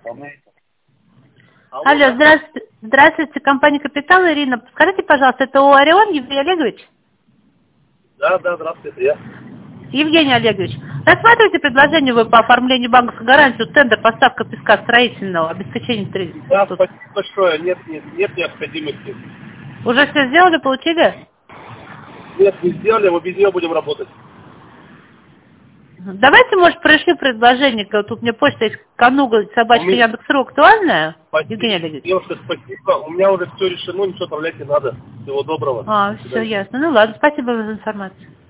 Алло, здравствуйте. Здравствуйте, компания «Капитал», Ирина. Скажите, пожалуйста, это Орион Евгений Олегович? Да, здравствуйте, я. Евгений Олегович, рассматриваете предложение вы по оформлению банковской гарантии, тендер, поставка песка строительного, обеспечение Да, тут? спасибо большое, нет необходимости. Уже все сделали, получили? Нет, не сделали, мы без нее будем работать. Давайте, может, пришли предложение, тут мне почта есть, Кануга, собачка, Яндекс.ру, актуальная? Евгений Олегович. Девушка, спасибо, у меня уже все решено, ничего отправлять не надо. Всего доброго. Все ясно. Ну ладно, спасибо за информацию.